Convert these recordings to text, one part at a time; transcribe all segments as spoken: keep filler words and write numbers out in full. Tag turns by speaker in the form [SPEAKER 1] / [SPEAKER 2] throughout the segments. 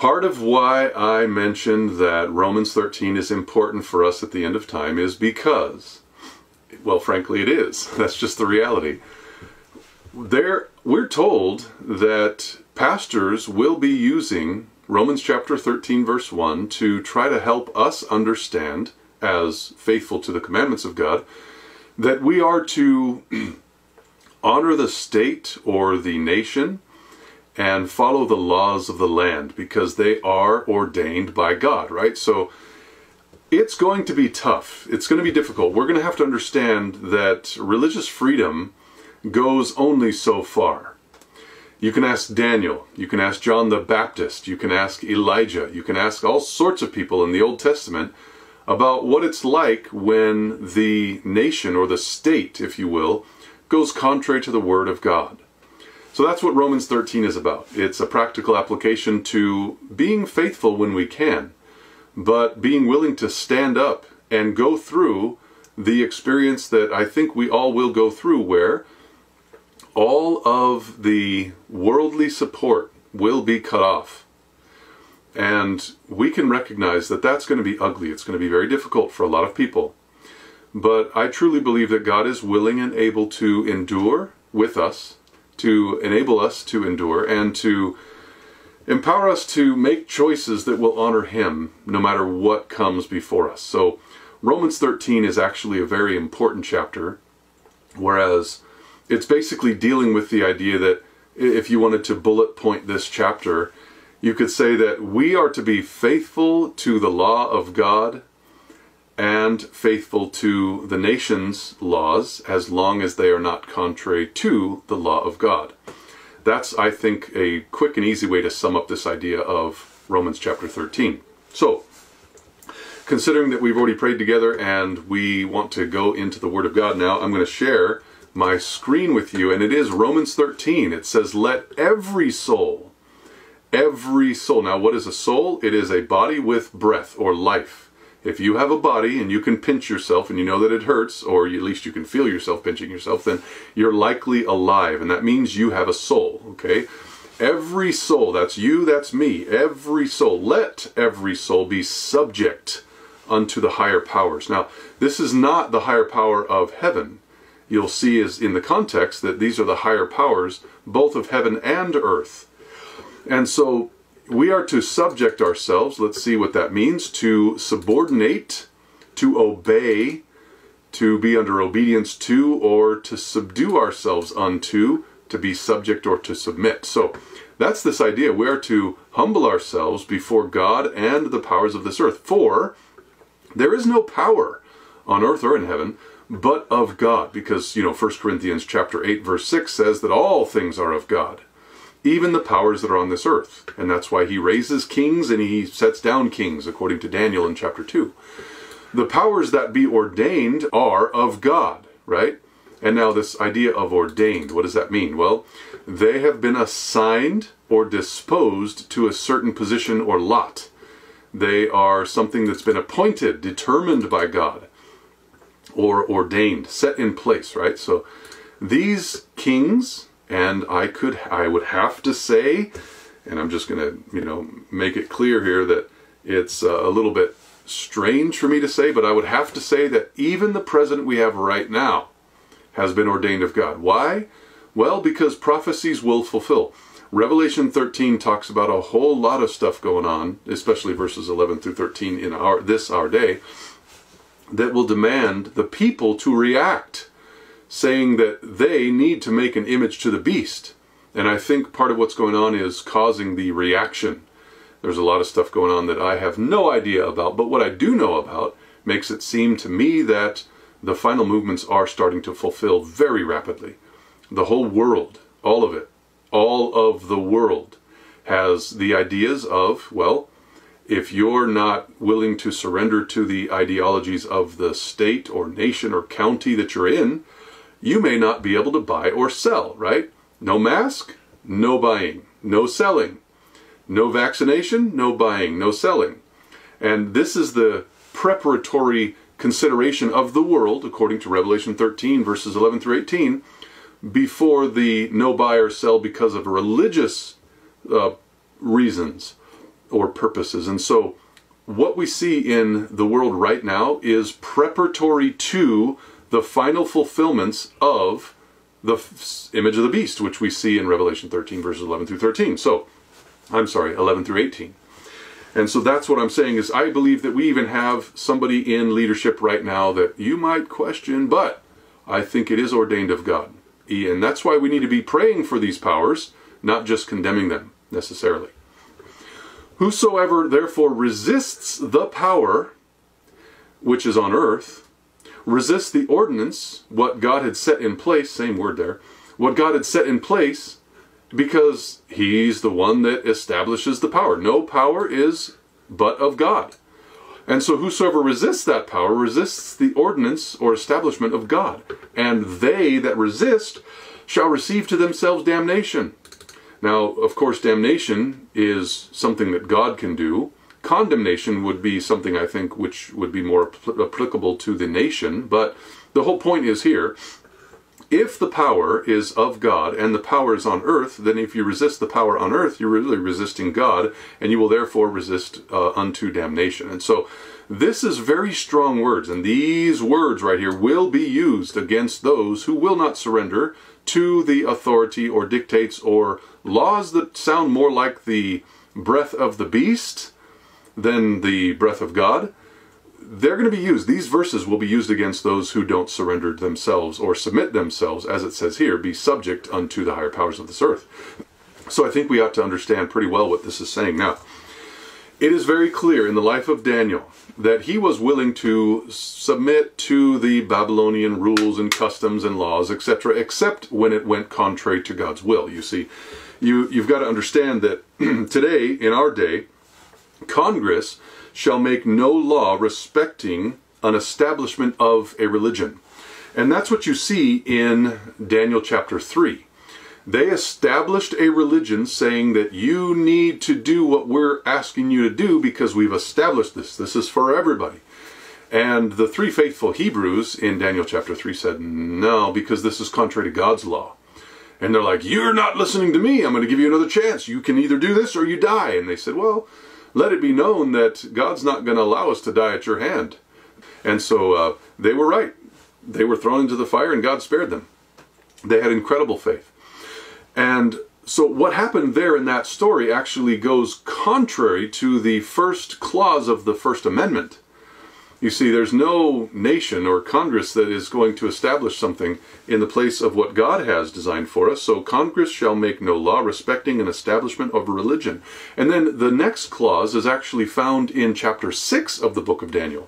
[SPEAKER 1] Part of why I mentioned that Romans thirteen is important for us at the end of time is because, well, frankly, it is. That's just the reality. There, we're told that pastors will be using Romans chapter thirteen, verse one, to try to help us understand, as faithful to the commandments of God, that we are to honor the state or the nation and follow the laws of the land because they are ordained by God, right? So it's going to be tough. It's going to be difficult. We're going to have to understand that religious freedom goes only so far. You can ask Daniel, you can ask John the Baptist, you can ask Elijah, you can ask all sorts of people in the Old Testament about what it's like when the nation, or the state, if you will, goes contrary to the Word of God. So that's what Romans thirteen is about. It's a practical application to being faithful when we can, but being willing to stand up and go through the experience that I think we all will go through, where all of the worldly support will be cut off. And we can recognize that that's going to be ugly. It's going to be very difficult for a lot of people. But I truly believe that God is willing and able to endure with us, to enable us to endure, and to empower us to make choices that will honor Him no matter what comes before us. So Romans thirteen is actually a very important chapter, whereas it's basically dealing with the idea that if you wanted to bullet point this chapter, you could say that we are to be faithful to the law of God and faithful to the nation's laws as long as they are not contrary to the law of God. That's, I think, a quick and easy way to sum up this idea of Romans chapter thirteen. So, considering that we've already prayed together and we want to go into the Word of God now, I'm going to share my screen with you, and it is Romans thirteen. It says, let every soul, every soul. Now, what is a soul? It is a body with breath or life. If you have a body and you can pinch yourself and you know that it hurts, or at least you can feel yourself pinching yourself, then you're likely alive, and that means you have a soul, okay? Every soul, that's you, that's me, every soul, let every soul be subject unto the higher powers. Now, this is not the higher power of heaven. You'll see is in the context that these are the higher powers, both of heaven and earth. And so we are to subject ourselves, let's see what that means, to subordinate, to obey, to be under obedience to, or to subdue ourselves unto, to be subject or to submit. So that's this idea. We are to humble ourselves before God and the powers of this earth. For there is no power on earth or in heaven but of God. Because, you know, First Corinthians chapter eight verse six says that all things are of God, even the powers that are on this earth. And that's why He raises kings and He sets down kings, according to Daniel in chapter two. The powers that be ordained are of God, right? And now this idea of ordained, what does that mean? Well, they have been assigned or disposed to a certain position or lot. They are something that's been appointed, determined by God, or ordained, set in place, right? So these kings, and I could, I would have to say, and I'm just going to, you know, make it clear here that it's a little bit strange for me to say, but I would have to say that even the president we have right now has been ordained of God. Why? Well, because prophecies will fulfill. Revelation thirteen talks about a whole lot of stuff going on, especially verses eleven through thirteen in our this our day, that will demand the people to react, saying that they need to make an image to the beast. And I think part of what's going on is causing the reaction. There's a lot of stuff going on that I have no idea about, but what I do know about makes it seem to me that the final movements are starting to fulfill very rapidly. The whole world, all of it, all of the world has the ideas of, well, if you're not willing to surrender to the ideologies of the state or nation or county that you're in, you may not be able to buy or sell, right? No mask, no buying, no selling. No vaccination, no buying, no selling. And this is the preparatory consideration of the world, according to Revelation thirteen, verses eleven through eighteen, before the no buy or sell because of religious uh, reasons, or purposes. And so what we see in the world right now is preparatory to the final fulfillments of the image of the beast, which we see in Revelation thirteen, verses eleven through thirteen. So, I'm sorry, eleven through eighteen. And so that's what I'm saying is I believe that we even have somebody in leadership right now that you might question, but I think it is ordained of God. And that's why we need to be praying for these powers, not just condemning them necessarily. Whosoever therefore resists the power which is on earth, resists the ordinance, what God had set in place, same word there, what God had set in place, because he's the one that establishes the power. No power is but of God. And so whosoever resists that power resists the ordinance or establishment of God. And they that resist shall receive to themselves damnation. Now, of course, damnation is something that God can do. Condemnation would be something, I think, which would be more applicable to the nation. But the whole point is here, if the power is of God and the power is on earth, then if you resist the power on earth, you're really resisting God, and you will therefore resist uh, unto damnation. And so this is very strong words, and these words right here will be used against those who will not surrender to the authority or dictates or laws that sound more like the breath of the beast than the breath of God. They're going to be used. These verses will be used against those who don't surrender themselves or submit themselves, as it says here, be subject unto the higher powers of this earth. So I think we ought to understand pretty well what this is saying. Now, it is very clear in the life of Daniel that he was willing to submit to the Babylonian rules and customs and laws, et cetera, except when it went contrary to God's will. You see, you, you've got to understand that today, in our day, Congress shall make no law respecting an establishment of a religion. And that's what you see in Daniel chapter three. They established a religion saying that you need to do what we're asking you to do because we've established this. This is for everybody. And the three faithful Hebrews in Daniel chapter three said, no, because this is contrary to God's law. And they're like, you're not listening to me. I'm going to give you another chance. You can either do this or you die. And they said, well, let it be known that God's not going to allow us to die at your hand. And so uh, they were right. They were thrown into the fire and God spared them. They had incredible faith. And so what happened there in that story actually goes contrary to the first clause of the First Amendment. You see, there's no nation or Congress that is going to establish something in the place of what God has designed for us. So Congress shall make no law respecting an establishment of religion. And then the next clause is actually found in chapter six of the book of Daniel.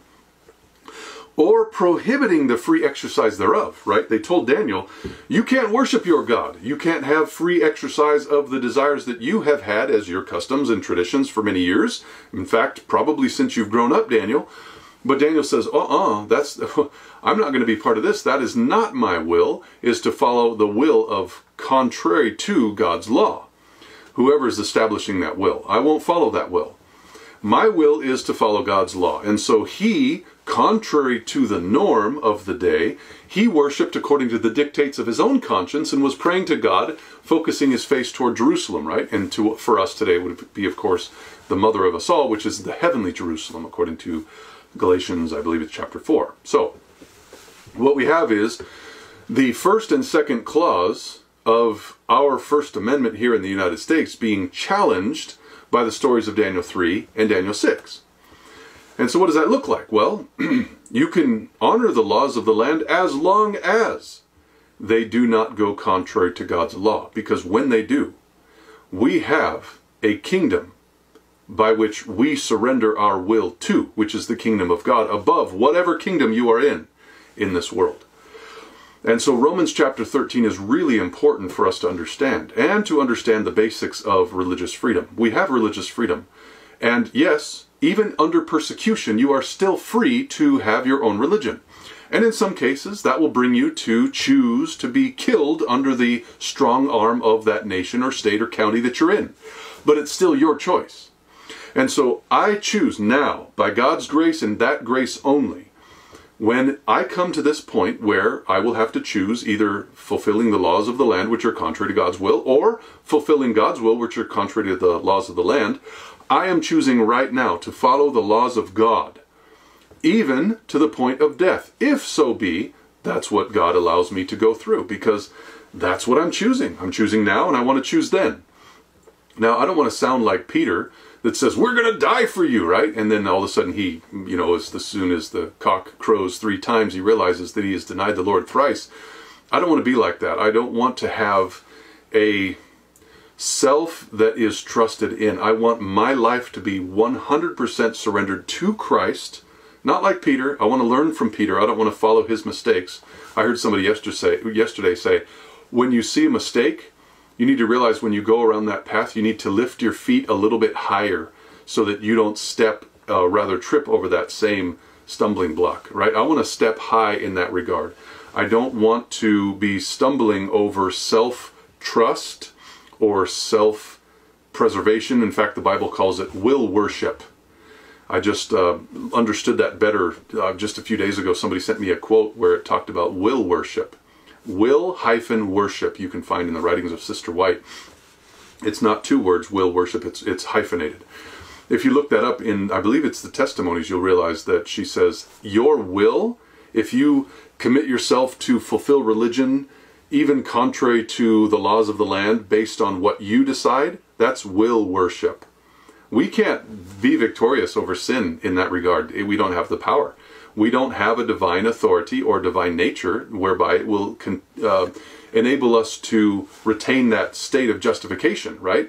[SPEAKER 1] Or prohibiting the free exercise thereof, right? They told Daniel, you can't worship your God. You can't have free exercise of the desires that you have had as your customs and traditions for many years. In fact, probably since you've grown up, Daniel. But Daniel says, uh-uh, that's, I'm not going to be part of this. That is not my will, is to follow the will of contrary to God's law. Whoever is establishing that will. I won't follow that will. My will is to follow God's law. And so he, contrary to the norm of the day, he worshipped according to the dictates of his own conscience and was praying to God, focusing his face toward Jerusalem, right? And to, for us today would be, of course, the mother of us all, which is the heavenly Jerusalem, according to Galatians, I believe it's chapter four. So, what we have is the first and second clause of our First Amendment here in the United States being challenged by the stories of Daniel three and Daniel six. And so what does that look like? Well, you can honor the laws of the land as long as they do not go contrary to God's law. Because when they do, we have a kingdom by which we surrender our will to, which is the kingdom of God, above whatever kingdom you are in, in this world. And so Romans chapter thirteen is really important for us to understand, and to understand the basics of religious freedom. We have religious freedom. And yes, even under persecution, you are still free to have your own religion. And in some cases, that will bring you to choose to be killed under the strong arm of that nation or state or county that you're in. But it's still your choice. And so I choose now, by God's grace and that grace only, when I come to this point where I will have to choose either fulfilling the laws of the land, which are contrary to God's will, or fulfilling God's will, which are contrary to the laws of the land, I am choosing right now to follow the laws of God, even to the point of death, if so be that's what God allows me to go through, because that's what I'm choosing. I'm choosing now, and I want to choose then. Now, I don't want to sound like Peter that says, we're going to die for you, right? And then all of a sudden he, you know, as, as soon as the cock crows three times, he realizes that he has denied the Lord thrice. I don't want to be like that. I don't want to have a self that is trusted in. I want my life to be one hundred percent surrendered to Christ. Not like Peter. I want to learn from Peter. I don't want to follow his mistakes. I heard somebody yesterday say, yesterday say, when you see a mistake, you need to realize when you go around that path, you need to lift your feet a little bit higher so that you don't step, uh, rather trip over that same stumbling block, right? I want to step high in that regard. I don't want to be stumbling over self-trust or self-preservation. In fact, the Bible calls it will worship. I just uh, understood that better uh, just a few days ago. Somebody sent me a quote where it talked about will worship. Will hyphen worship, you can find in the writings of Sister White. It's not two words, will worship, it's, it's hyphenated. If you look that up in, I believe it's the Testimonies, you'll realize that she says, your will, if you commit yourself to fulfill religion, even contrary to the laws of the land, based on what you decide, that's will worship. We can't be victorious over sin in that regard. We don't have the power. We don't have a divine authority or divine nature whereby it will uh, enable us to retain that state of justification, right?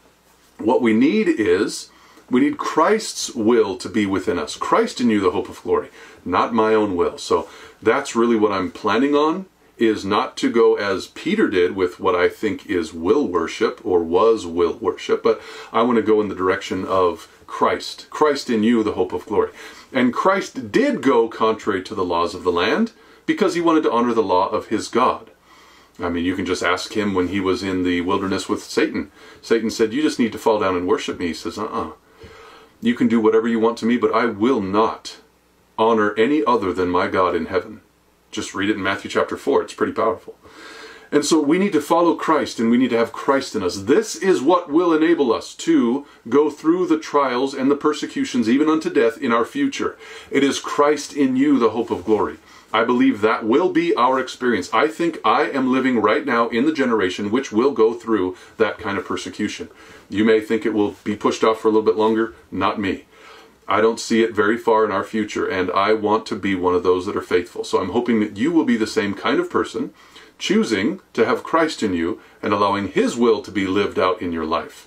[SPEAKER 1] What we need is, we need Christ's will to be within us. Christ in you, the hope of glory, not my own will. So that's really what I'm planning on, is not to go as Peter did with what I think is will worship or was will worship, but I want to go in the direction of Christ. Christ in you, the hope of glory. And Christ did go contrary to the laws of the land because he wanted to honor the law of his God. I mean, you can just ask him when he was in the wilderness with Satan. Satan said, you just need to fall down and worship me. He says, uh-uh. You can do whatever you want to me, but I will not honor any other than my God in heaven. Just read it in Matthew chapter four. It's pretty powerful. And so we need to follow Christ, and we need to have Christ in us. This is what will enable us to go through the trials and the persecutions, even unto death, in our future. It is Christ in you, the hope of glory. I believe that will be our experience. I think I am living right now in the generation which will go through that kind of persecution. You may think it will be pushed off for a little bit longer. Not me. I don't see it very far in our future, and I want to be one of those that are faithful. So I'm hoping that you will be the same kind of person, choosing to have Christ in you and allowing his will to be lived out in your life.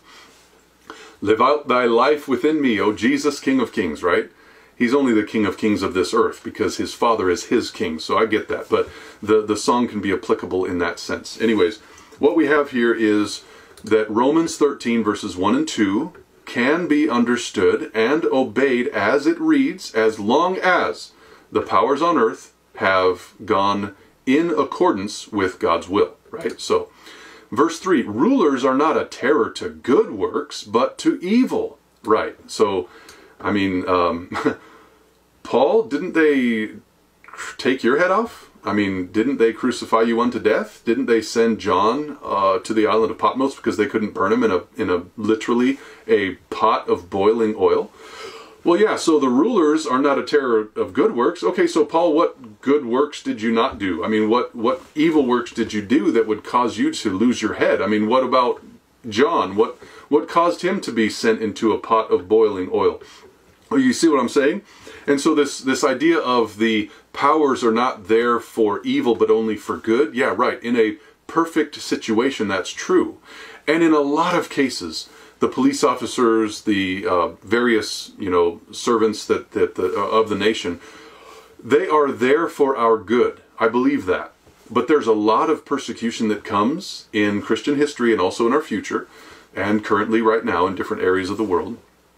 [SPEAKER 1] Live out thy life within me, O Jesus, King of Kings, right? He's only the King of Kings of this earth because his Father is his King, so I get that. But the, the song can be applicable in that sense. Anyways, what we have here is that Romans thirteen verses one and two can be understood and obeyed as it reads, as long as the powers on earth have gone in accordance with God's will, right? So, verse three, rulers are not a terror to good works, but to evil, right? So, I mean, um, Paul, didn't they take your head off? I mean, didn't they crucify you unto death? Didn't they send John uh, to the island of Patmos because they couldn't burn him in a, in a, literally, a pot of boiling oil? Well, yeah, so the rulers are not a terror of good works. Okay, so Paul, what good works did you not do? I mean, what, what evil works did you do that would cause you to lose your head? I mean, what about John? What, what caused him to be sent into a pot of boiling oil? Well, you see what I'm saying? And so this, this idea of the powers are not there for evil but only for good, yeah, right. In a perfect situation, that's true. And in a lot of cases, the police officers, the uh, various, you know, servants that, that the, uh, of the nation, they are there for our good. I believe that. But there's a lot of persecution that comes in Christian history and also in our future, and currently right now in different areas of the world,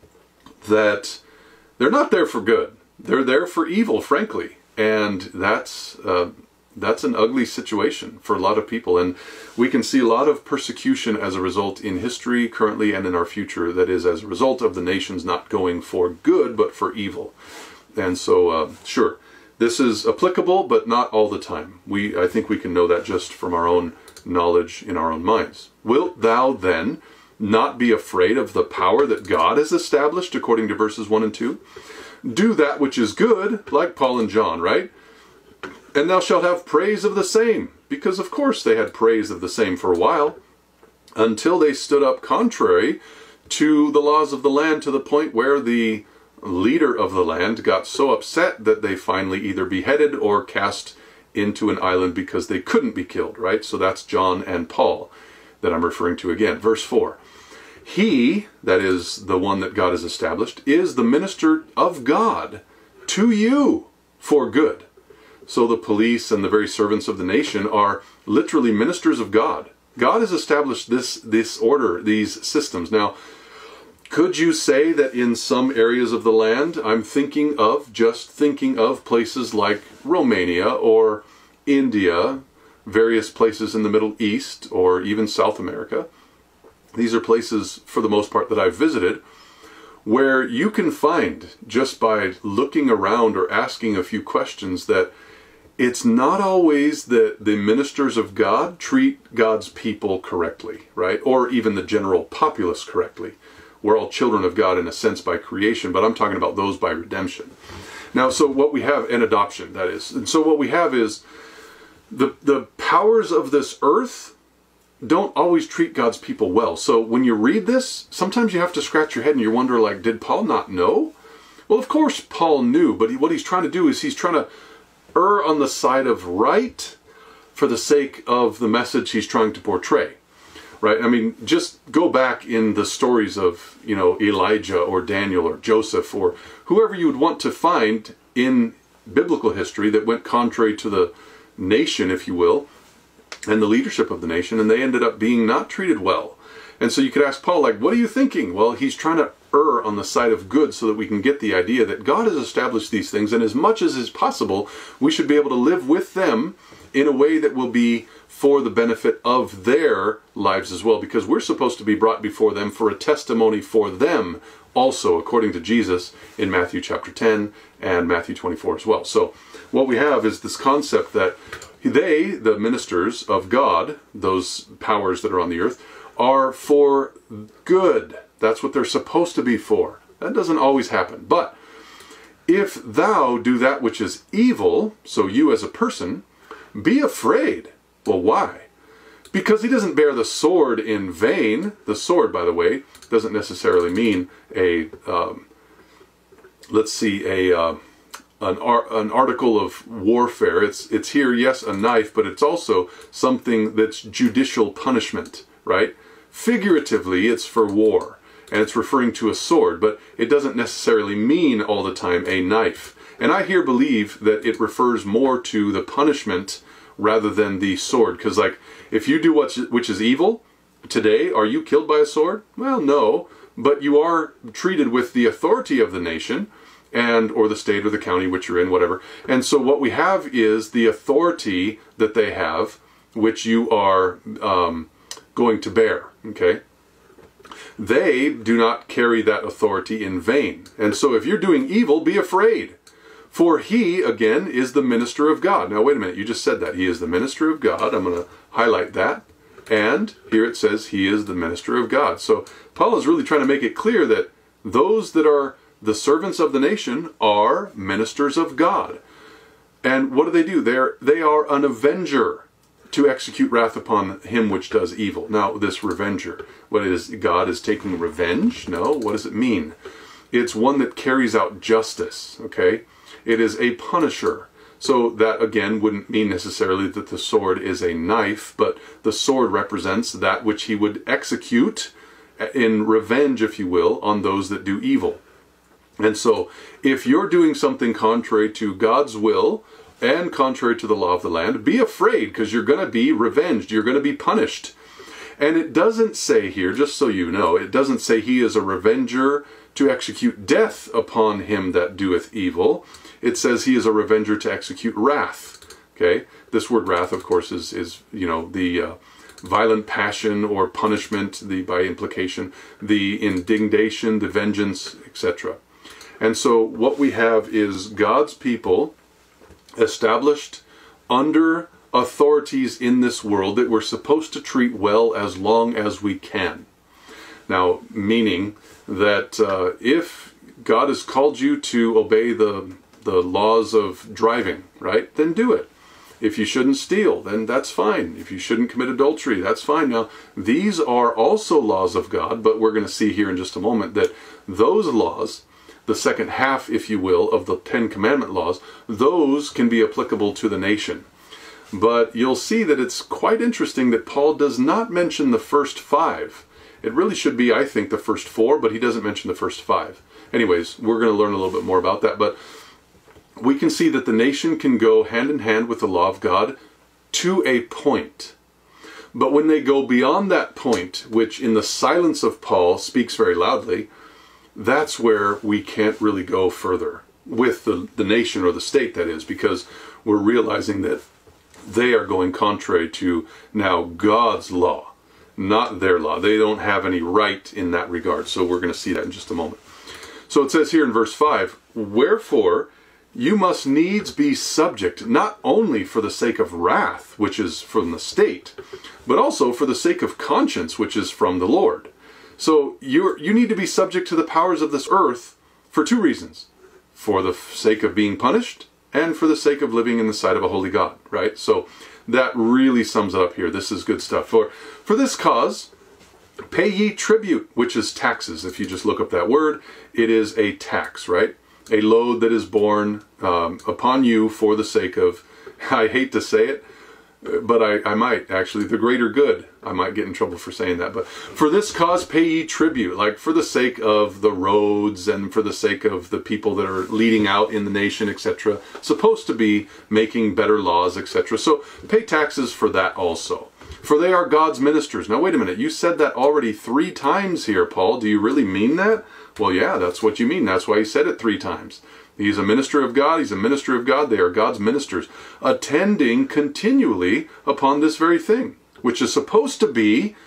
[SPEAKER 1] that they're not there for good. They're there for evil, frankly. And that's uh, that's an ugly situation for a lot of people. And we can see a lot of persecution as a result in history currently and in our future that is as a result of the nations not going for good but for evil. And so, uh, sure, this is applicable, but not all the time. We, I think we can know that just from our own knowledge in our own minds. Wilt thou then not be afraid of the power that God has established, according to verses one and two. Do that which is good, like Paul and John, right? And thou shalt have praise of the same, because of course they had praise of the same for a while, until they stood up contrary to the laws of the land, to the point where the leader of the land got so upset that they finally either beheaded or cast into an island because they couldn't be killed, right? So that's John and Paul that I'm referring to again. Verse four. He, that is the one that God has established, is the minister of God to you for good. So the police and the very servants of the nation are literally ministers of God. God has established this, this order, these systems. Now, could you say that in some areas of the land, I'm thinking of, just thinking of places like Romania or India, various places in the Middle East, or even South America. These are places, for the most part, that I've visited, where you can find, just by looking around or asking a few questions, that it's not always that the ministers of God treat God's people correctly, right? Or even the general populace correctly. We're all children of God in a sense by creation, but I'm talking about those by redemption. Now, so what we have, and adoption, that is. And so what we have is the, the powers of this earth don't always treat God's people well. So when you read this, sometimes you have to scratch your head and you wonder, like, did Paul not know? Well, of course Paul knew, but he, what he's trying to do is he's trying to err on the side of right for the sake of the message he's trying to portray. Right? I mean, just go back in the stories of, you know, Elijah or Daniel or Joseph or whoever you would want to find in biblical history that went contrary to the nation, if you will, and the leadership of the nation, and they ended up being not treated well. And so you could ask Paul, like, what are you thinking? Well, he's trying to err on the side of good so that we can get the idea that God has established these things, and as much as is possible, we should be able to live with them in a way that will be for the benefit of their lives as well, because we're supposed to be brought before them for a testimony for them also, according to Jesus in Matthew chapter ten and Matthew twenty-four as well. So what we have is this concept that they, the ministers of God, those powers that are on the earth, are for good. That's what they're supposed to be for. That doesn't always happen. But if thou do that which is evil, so you as a person, be afraid. Well, why? Because he doesn't bear the sword in vain. The sword, by the way, doesn't necessarily mean a, um, let's see, a uh, an, ar an article of warfare. It's, it's here, yes, a knife, but it's also something that's judicial punishment, right? Figuratively, it's for war, and it's referring to a sword, but it doesn't necessarily mean all the time a knife. And I here believe that it refers more to the punishment rather than the sword. Because, like, if you do what's, which is evil today, are you killed by a sword? Well, no, but you are treated with the authority of the nation and or the state or the county which you're in, whatever. And so what we have is the authority that they have, which you are um, going to bear, okay? They do not carry that authority in vain. And so if you're doing evil, be afraid. For he, again, is the minister of God. Now, wait a minute. You just said that. He is the minister of God. I'm going to highlight that. And here it says he is the minister of God. So Paul is really trying to make it clear that those that are the servants of the nation are ministers of God. And what do they do? They're, they are an avenger to execute wrath upon him which does evil. Now, this revenger, what is God is taking revenge? No. What does it mean? It's one that carries out justice, okay? It is a punisher. So that, again, wouldn't mean necessarily that the sword is a knife, but the sword represents that which he would execute in revenge, if you will, on those that do evil. And so, if you're doing something contrary to God's will and contrary to the law of the land, be afraid, because you're going to be revenged. You're going to be punished. And it doesn't say here, just so you know, it doesn't say he is a revenger to execute death upon him that doeth evil. It says he is a revenger to execute wrath. Okay, this word wrath, of course, is is you know the uh, violent passion or punishment, the by implication, the indignation, the vengeance, et cetera. And so what we have is God's people established under authorities in this world that we're supposed to treat well as long as we can. Now, meaning that uh, if God has called you to obey the, the laws of driving, right, then do it. If you shouldn't steal, then that's fine. If you shouldn't commit adultery, that's fine. Now, these are also laws of God, but we're going to see here in just a moment that those laws, the second half, if you will, of the Ten Commandment laws, those can be applicable to the nation. But you'll see that it's quite interesting that Paul does not mention the first five. It really should be, I think, the first four, but he doesn't mention the first five. Anyways, we're going to learn a little bit more about that, but we can see that the nation can go hand in hand with the law of God to a point. But when they go beyond that point, which in the silence of Paul speaks very loudly, that's where we can't really go further with the, the nation, or the state, that is, because we're realizing that they are going contrary to now God's law, not their law. They don't have any right in that regard. So we're going to see that in just a moment. So it says here in verse five, "Wherefore you must needs be subject, not only for the sake of wrath, which is from the state, but also for the sake of conscience, which is from the Lord." So you you need to be subject to the powers of this earth for two reasons: for the sake of being punished, and for the sake of living in the sight of a holy God, right? So that really sums it up here. This is good stuff. For, for this cause, pay ye tribute, which is taxes. If you just look up that word, it is a tax, right? A load that is borne um, upon you for the sake of, I hate to say it, but I, I might actually, the greater good. I might get in trouble for saying that. But for this cause pay ye tribute, like for the sake of the roads and for the sake of the people that are leading out in the nation, et cetera. Supposed to be making better laws, et cetera. So pay taxes for that also. For they are God's ministers. Now wait a minute, you said that already three times here, Paul. Do you really mean that? Well, yeah, that's what you mean. That's why he said it three times. He's a minister of God. He's a minister of God. They are God's ministers, attending continually upon this very thing, which is supposed to be,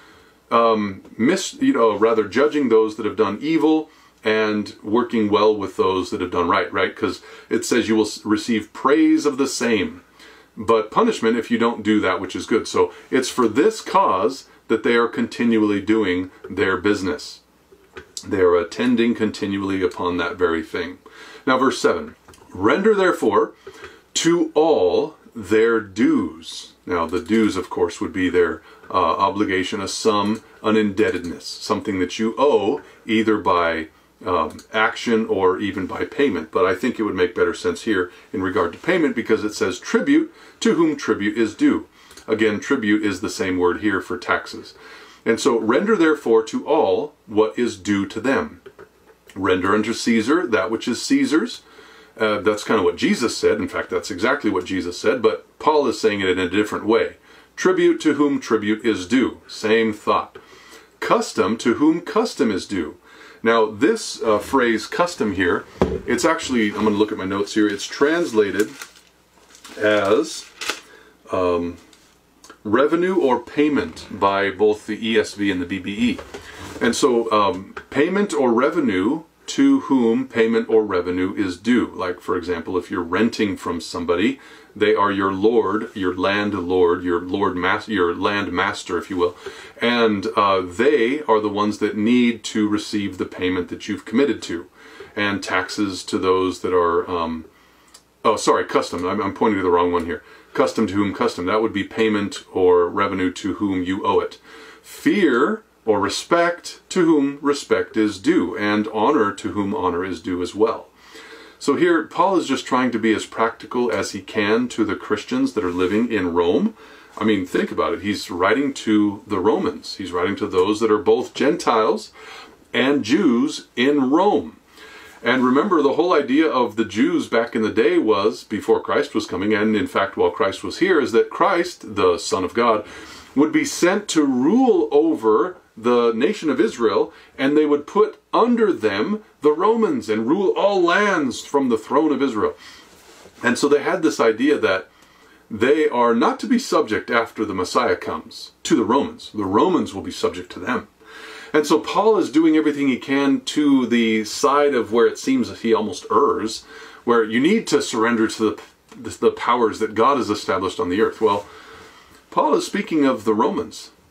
[SPEAKER 1] um, mis, you know, rather judging those that have done evil and working well with those that have done right, right? Because it says you will receive praise of the same, but punishment if you don't do that which is good. So it's for this cause that they are continually doing their business. They are attending continually upon that very thing. Now verse seven, "Render therefore to all their dues." Now the dues, of course, would be their uh, obligation, a sum, an indebtedness, something that you owe either by um, action or even by payment. But I think it would make better sense here in regard to payment, because it says tribute to whom tribute is due. Again, tribute is the same word here for taxes. And so, render therefore to all what is due to them. Render unto Caesar that which is Caesar's. Uh, that's kind of what Jesus said. In fact, that's exactly what Jesus said, but Paul is saying it in a different way. Tribute to whom tribute is due. Same thought. Custom to whom custom is due. Now, this uh, phrase, custom here, it's actually, I'm going to look at my notes here, it's translated as um, revenue or payment by both the E S V and the B B E. And so, um, payment or revenue to whom payment or revenue is due. Like, for example, if you're renting from somebody, they are your lord, your landlord, your lord master, your land master, if you will, and uh, they are the ones that need to receive the payment that you've committed to, and taxes to those that are. Um, oh, sorry, custom. I'm, I'm pointing to the wrong one here. Custom to whom custom. That would be payment or revenue to whom you owe it. Fear or respect to whom respect is due, and honor to whom honor is due as well. So here, Paul is just trying to be as practical as he can to the Christians that are living in Rome. I mean, think about it. He's writing to the Romans. He's writing to those that are both Gentiles and Jews in Rome. And remember, the whole idea of the Jews back in the day was, before Christ was coming, and in fact while Christ was here, is that Christ, the Son of God, would be sent to rule over the nation of Israel, and they would put under them the Romans and rule all lands from the throne of Israel. And so they had this idea that they are not to be subject after the Messiah comes to the Romans. The Romans will be subject to them. And so Paul is doing everything he can to the side of where it seems that he almost errs, where you need to surrender to the, the powers that God has established on the earth. Well, Paul is speaking of the Romans.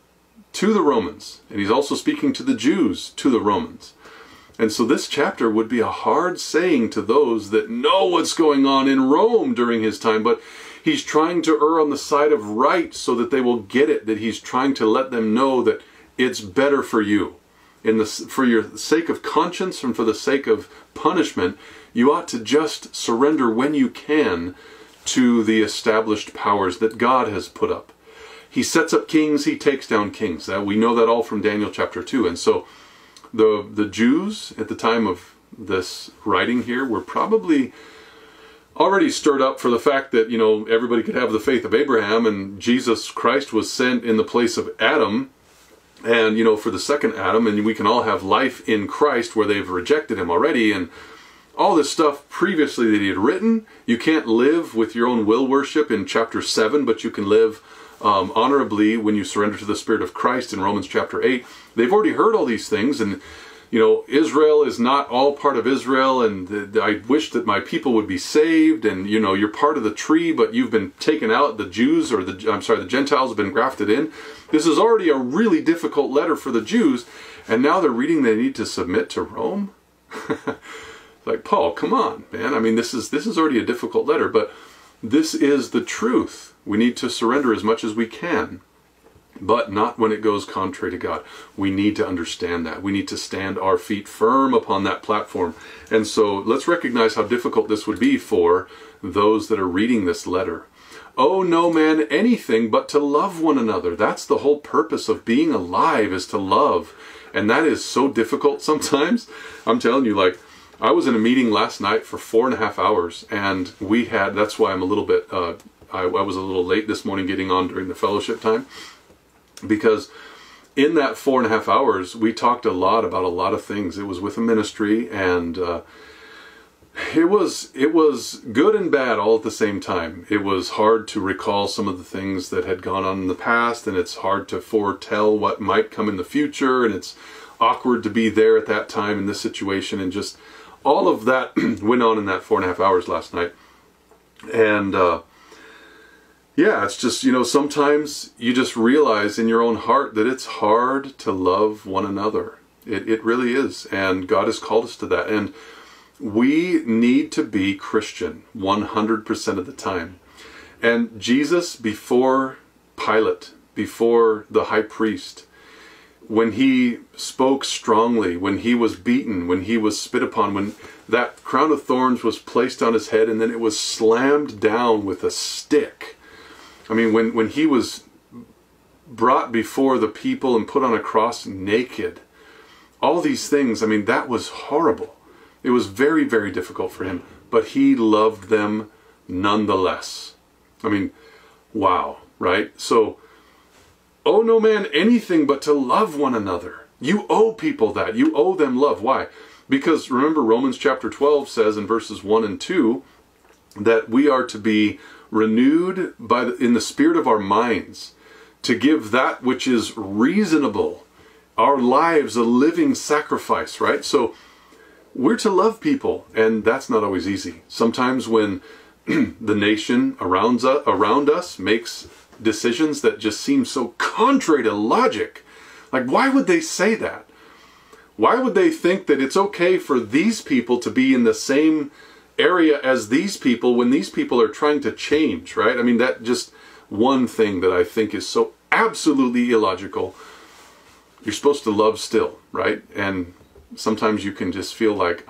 [SPEAKER 1] to the Romans, and he's also speaking to the Jews, to the Romans. And so this chapter would be a hard saying to those that know what's going on in Rome during his time, but he's trying to err on the side of right so that they will get it, that he's trying to let them know that it's better for you. In the, for your sake of conscience and for the sake of punishment, you ought to just surrender when you can to the established powers that God has put up. He sets up kings, he takes down kings. That, we know that all from Daniel chapter two. And so the, the Jews at the time of this writing here were probably already stirred up for the fact that, you know, everybody could have the faith of Abraham, and Jesus Christ was sent in the place of Adam, and, you know, for the second Adam, and we can all have life in Christ where they've rejected him already, and all this stuff previously that he had written. You can't live with your own will worship in chapter seven, but you can live um, honorably when you surrender to the Spirit of Christ in Romans chapter eight. They've already heard all these things, and you know, Israel is not all part of Israel, and the, I wish that my people would be saved, and, you know, you're part of the tree, but you've been taken out. The Jews, or the, I'm sorry, the Gentiles have been grafted in. This is already a really difficult letter for the Jews, and now they're reading they need to submit to Rome? Like, Paul, come on, man. I mean, this is, this is already a difficult letter, but this is the truth. We need to surrender as much as we can. But not when it goes contrary to God. We need to understand that. We need to stand our feet firm upon that platform. And so let's recognize how difficult this would be for those that are reading this letter. Owe no man anything but to love one another. That's the whole purpose of being alive, is to love. And that is so difficult sometimes. I'm telling you, like, I was in a meeting last night for four and a half hours, and we had, that's why I'm a little bit, uh, I, I was a little late this morning getting on during the fellowship time. Because in that four and a half hours, we talked a lot about a lot of things. It was with a ministry, and uh, it was it was good and bad all at the same time. It was hard to recall some of the things that had gone on in the past, and it's hard to foretell what might come in the future, and it's awkward to be there at that time in this situation, and just all of that went on in that four and a half hours last night. And uh, yeah, it's just, you know, sometimes you just realize in your own heart that it's hard to love one another. It, it really is. And God has called us to that. And we need to be Christian one hundred percent of the time. And Jesus, before Pilate, before the high priest, when he spoke strongly, when he was beaten, when he was spit upon, when that crown of thorns was placed on his head and then it was slammed down with a stick. I mean, when, when he was brought before the people and put on a cross naked, all these things, I mean, that was horrible. It was very, very difficult for him, but he loved them nonetheless. I mean, wow, right? So, owe no man anything but to love one another. You owe people that. You owe them love. Why? Because remember, Romans chapter twelve says in verses one and two that we are to be renewed by the, in the spirit of our minds, to give that which is reasonable, our lives a living sacrifice, right? So we're to love people, and that's not always easy. Sometimes when the nation around us, around us makes decisions that just seem so contrary to logic, like, why would they say that? Why would they think that it's okay for these people to be in the same area as these people when these people are trying to change, right? I mean, that just one thing that I think is so absolutely illogical. You're supposed to love still, right? And sometimes you can just feel like,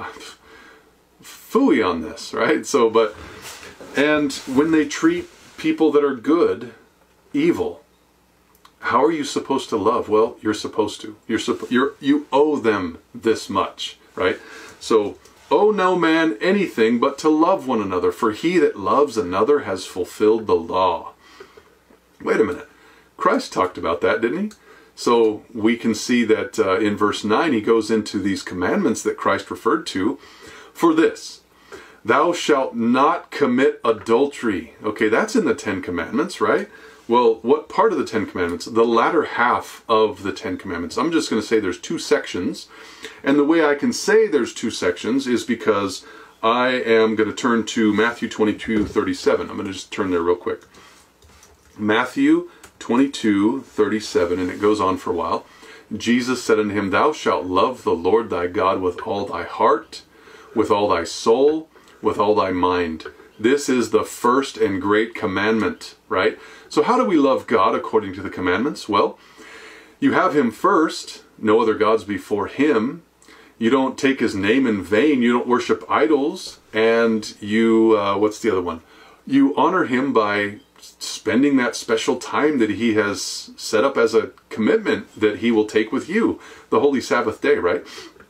[SPEAKER 1] phooey on this, right? So, but, and when they treat people that are good evil, how are you supposed to love? Well, you're supposed to. You're supposed. You're you owe them this much, right? So, owe no man anything but to love one another, for he that loves another has fulfilled the law. Wait a minute. Christ talked about that, didn't he? So we can see that uh, in verse nine, he goes into these commandments that Christ referred to. For this, thou shalt not commit adultery. Okay, that's in the Ten Commandments, right? Well, what part of the Ten Commandments? The latter half of the Ten Commandments. I'm just going to say there's two sections. And the way I can say there's two sections is because I am going to turn to Matthew twenty-two thirty-seven. I'm going to just turn there real quick. Matthew twenty-two thirty-seven, and it goes on for a while. Jesus said unto him, Thou shalt love the Lord thy God with all thy heart, with all thy soul, with all thy mind. This is the first and great commandment, right? So how do we love God according to the commandments? Well, you have him first, no other gods before him. You don't take his name in vain. You don't worship idols. And you, uh, what's the other one? You honor him by spending that special time that he has set up as a commitment that he will take with you, the holy Sabbath day, right?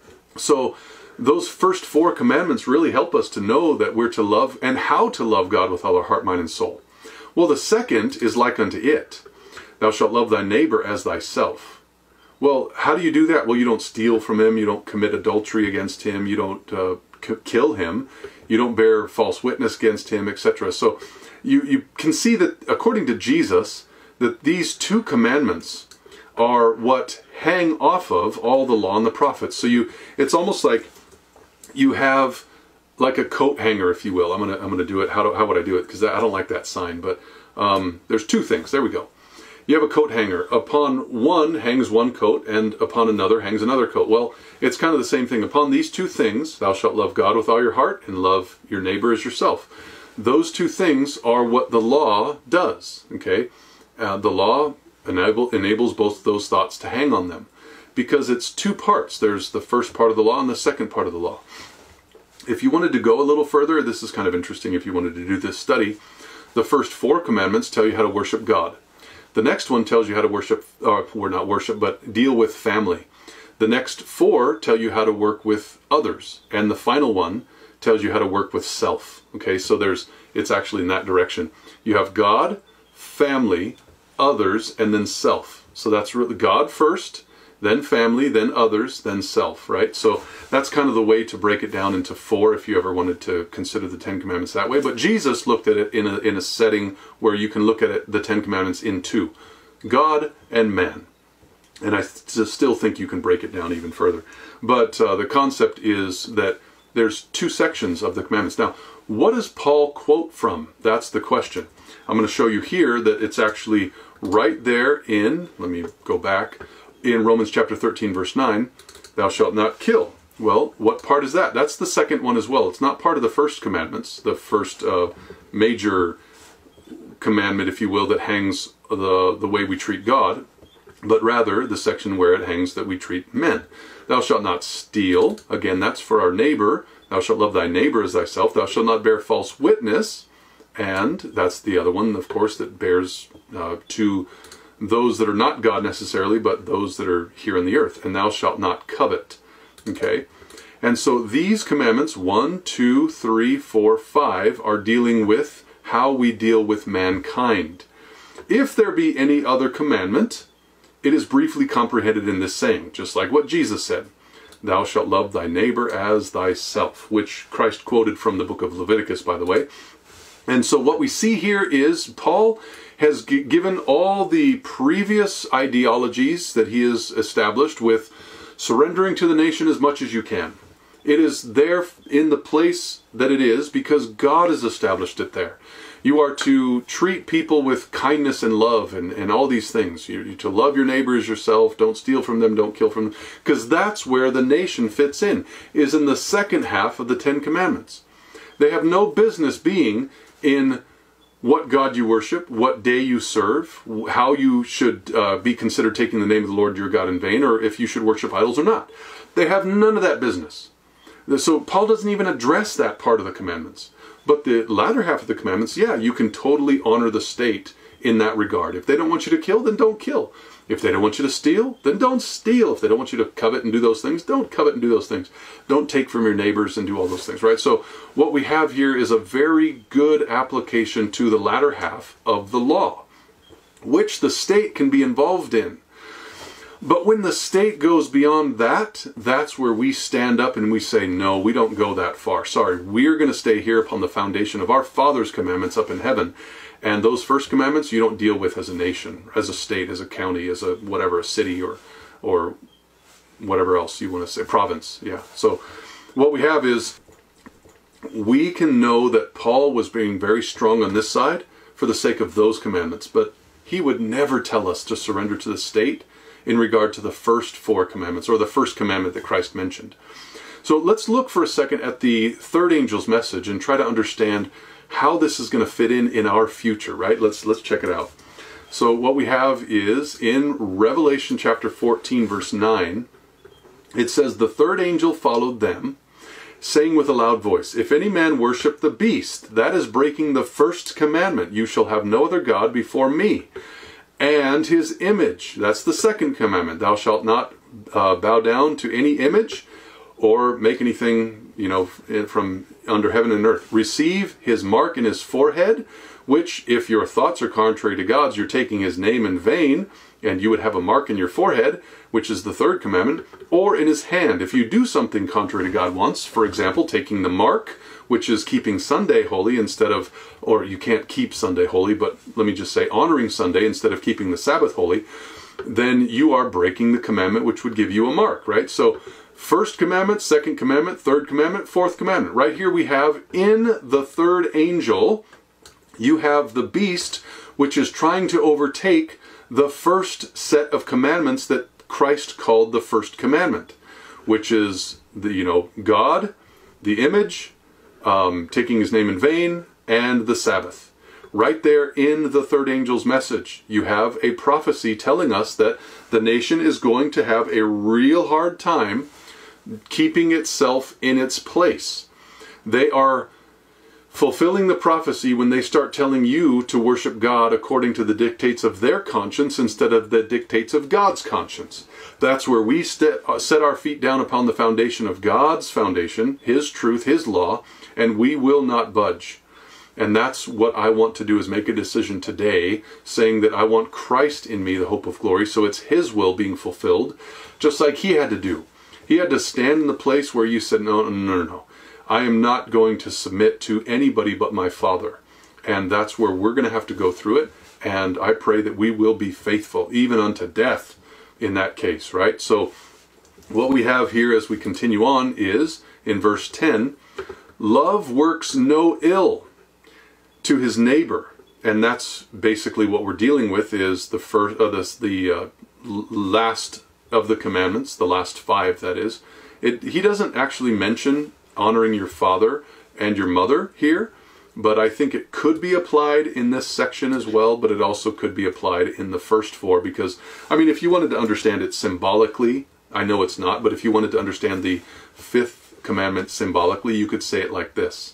[SPEAKER 1] So those first four commandments really help us to know that we're to love and how to love God with all our heart, mind, and soul. Well, the second is like unto it. Thou shalt love thy neighbor as thyself. Well, how do you do that? Well, you don't steal from him. You don't commit adultery against him. You don't uh, kill him. You don't bear false witness against him, et cetera. So you, you can see that according to Jesus, that these two commandments are what hang off of all the law and the prophets. So you, it's almost like you have like a coat hanger, if you will. I'm gonna I'm gonna do it. How do how would I do it? Because I don't like that sign. But um, there's two things. There we go. You have a coat hanger. Upon one hangs one coat, and upon another hangs another coat. Well, it's kind of the same thing. Upon these two things, thou shalt love God with all your heart, and love your neighbor as yourself. Those two things are what the law does. Okay, uh, the law enable, enables both those thoughts to hang on them, because it's two parts. There's the first part of the law and the second part of the law. If you wanted to go a little further, this is kind of interesting. If you wanted to do this study, the first four commandments tell you how to worship God. The next one tells you how to worship, or well, not worship, but deal with family. The next four tell you how to work with others. And the final one tells you how to work with self. Okay, so there's, it's actually in that direction. You have God, family, others, and then self. So that's really God first, then family, then others, then self, right? So that's kind of the way to break it down into four if you ever wanted to consider the Ten Commandments that way. But Jesus looked at it in a, in a setting where you can look at it, the Ten Commandments in two, God and man. And I th- still think you can break it down even further. But uh, the concept is that there's two sections of the commandments. Now, what does Paul quote from? That's the question. I'm going to show you here that it's actually right there in, let me go back, in Romans chapter thirteen, verse nine, thou shalt not kill. Well, what part is that? That's the second one as well. It's not part of the first commandments, the first uh, major commandment, if you will, that hangs the, the way we treat God, but rather the section where it hangs that we treat men. Thou shalt not steal. Again, that's for our neighbor. Thou shalt love thy neighbor as thyself. Thou shalt not bear false witness. And that's the other one, of course, that bears uh, to those that are not God necessarily, but those that are here on the earth. And thou shalt not covet. Okay? And so these commandments, one, two, three, four, five, are dealing with how we deal with mankind. If there be any other commandment, it is briefly comprehended in this saying, just like what Jesus said. Thou shalt love thy neighbor as thyself, which Christ quoted from the book of Leviticus, by the way. And so what we see here is Paul has g- given all the previous ideologies that he has established with surrendering to the nation as much as you can. It is there in the place that it is because God has established it there. You are to treat people with kindness and love and, and all these things. You're to love your neighbor as yourself. Don't steal from them. Don't kill from them. Because that's where the nation fits in, is in the second half of the Ten Commandments. They have no business being in what God you worship, what day you serve, how you should uh, be considered taking the name of the Lord your God in vain, or if you should worship idols or not. They have none of that business. So Paul doesn't even address that part of the commandments. But the latter half of the commandments, yeah, you can totally honor the state in that regard. If they don't want you to kill, then don't kill. If they don't want you to steal, then don't steal. If they don't want you to covet and do those things, don't covet and do those things. Don't take from your neighbors and do all those things, right? So what we have here is a very good application to the latter half of the law, which the state can be involved in. But when the state goes beyond that, that's where we stand up and we say, no, we don't go that far. Sorry, we're going to stay here upon the foundation of our Father's commandments up in heaven. And those first commandments you don't deal with as a nation, as a state, as a county, as a whatever, a city or or whatever else you want to say, province. Yeah. So what we have is we can know that Paul was being very strong on this side for the sake of those commandments. But he would never tell us to surrender to the state in regard to the first four commandments, or the first commandment that Christ mentioned. So let's look for a second at the third angel's message and try to understand how this is going to fit in in our future, right? Let's let's check it out. So what we have is in Revelation chapter fourteen, verse nine, it says, "The third angel followed them, saying with a loud voice, If any man worship the beast, that is breaking the first commandment. You shall have no other God before me. And his image," that's the second commandment, "thou shalt not uh, bow down to any image or make anything, you know, from under heaven and earth. Receive his mark in his forehead, which, if your thoughts are contrary to God's, you're taking his name in vain, and you would have a mark in your forehead," which is the third commandment, "or in his hand. If you do something contrary to God once, for example, taking the mark, which is keeping Sunday holy instead of, or you can't keep Sunday holy, but let me just say honoring Sunday instead of keeping the Sabbath holy, then you are breaking the commandment which would give you a mark," right? So first commandment, second commandment, third commandment, fourth commandment. Right here we have in the third angel, you have the beast, which is trying to overtake the first set of commandments that Christ called the first commandment, which is the, you know, God, the image, um, taking his name in vain, and the Sabbath. Right there in the third angel's message, you have a prophecy telling us that the nation is going to have a real hard time keeping itself in its place. They are fulfilling the prophecy when they start telling you to worship God according to the dictates of their conscience instead of the dictates of God's conscience. That's where we set our feet down upon the foundation of God's foundation, his truth, his law, and we will not budge. And that's what I want to do, is make a decision today saying that I want Christ in me, the hope of glory, so it's his will being fulfilled, just like he had to do. He had to stand in the place where you said, no, no, no, no. I am not going to submit to anybody but my Father. And that's where we're going to have to go through it. And I pray that we will be faithful, even unto death in that case, right? So what we have here as we continue on is, in verse ten, "Love works no ill to his neighbor." And that's basically what we're dealing with, is the first, uh, the, the uh, last of the commandments, the last five, that is. It, he doesn't actually mention honoring your father and your mother here, but I think it could be applied in this section as well, but it also could be applied in the first four, because, I mean, if you wanted to understand it symbolically, I know it's not, but if you wanted to understand the fifth commandment symbolically, you could say it like this: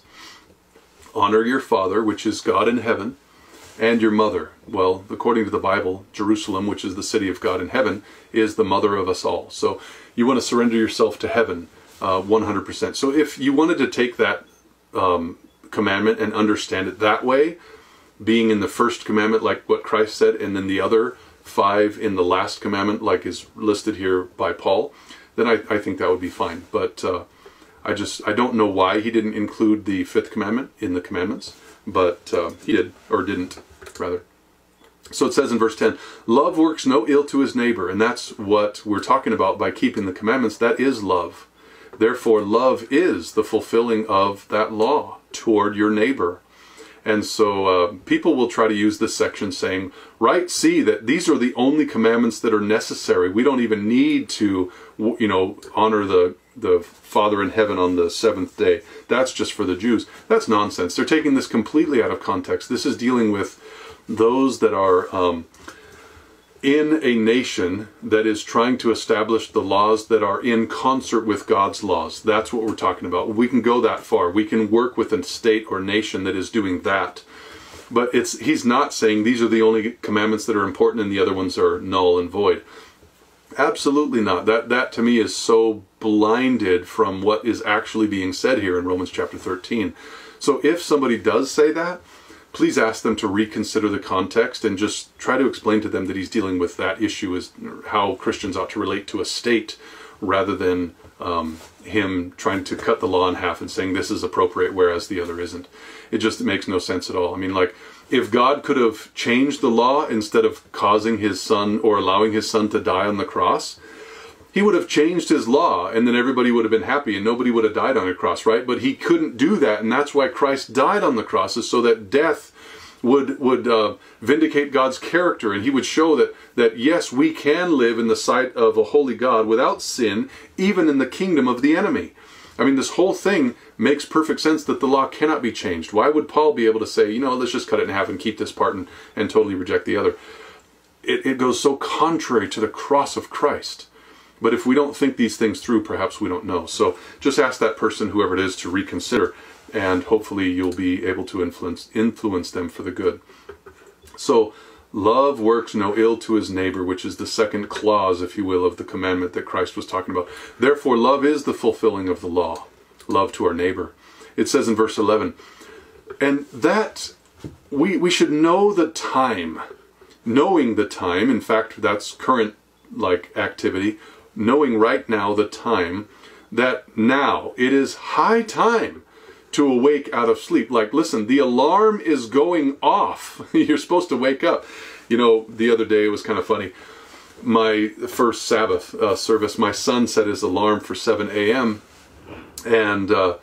[SPEAKER 1] honor your father, which is God in heaven, and your mother. Well, according to the Bible, Jerusalem, which is the city of God in heaven, is the mother of us all. So you want to surrender yourself to heaven uh, one hundred percent. So if you wanted to take that um, commandment and understand it that way, being in the first commandment like what Christ said, and then the other five in the last commandment like is listed here by Paul, then I, I think that would be fine. But uh, I just, I don't know why he didn't include the fifth commandment in the commandments, but uh, he did, or didn't, rather. So it says in verse ten, "Love works no ill to his neighbor," and that's what we're talking about by keeping the commandments. That is love. Therefore, love is the fulfilling of that law toward your neighbor. And so uh, people will try to use this section saying, right, see that these are the only commandments that are necessary. We don't even need to, you know, honor the the Father in heaven on the seventh day. That's just for the Jews. That's nonsense. They're taking this completely out of context. This is dealing with those that are um, in a nation that is trying to establish the laws that are in concert with God's laws. That's what we're talking about. We can go that far. We can work with a state or nation that is doing that. But it's he's not saying these are the only commandments that are important and the other ones are null and void. Absolutely not. That that to me is so blinded from what is actually being said here in Romans chapter thirteen. So if somebody does say that, please ask them to reconsider the context and just try to explain to them that he's dealing with that issue as how Christians ought to relate to a state, rather than um, him trying to cut the law in half and saying this is appropriate whereas the other isn't. It just makes no sense at all. I mean, like, if God could have changed the law instead of causing his son or allowing his son to die on the cross, he would have changed his law and then everybody would have been happy and nobody would have died on a cross, right? But he couldn't do that, and that's why Christ died on the cross, is so that death would would uh, vindicate God's character, and he would show that that yes, we can live in the sight of a holy God without sin, even in the kingdom of the enemy. I mean, this whole thing makes perfect sense that the law cannot be changed. Why would Paul be able to say, you know, let's just cut it in half and keep this part and, and totally reject the other? It, it goes so contrary to the cross of Christ. But if we don't think these things through, perhaps we don't know. So just ask that person, whoever it is, to reconsider, and hopefully you'll be able to influence influence them for the good. So, love works no ill to his neighbor, which is the second clause, if you will, of the commandment that Christ was talking about. Therefore, love is the fulfilling of the law. Love to our neighbor. It says in verse eleven, and that we, we should know the time. Knowing the time, in fact, that's current like activity, knowing right now the time, that now it is high time to awake out of sleep. Like, listen, the alarm is going off. You're supposed to wake up. You know, the other day it was kind of funny. My first Sabbath uh, service, my son set his alarm for seven A M And uh,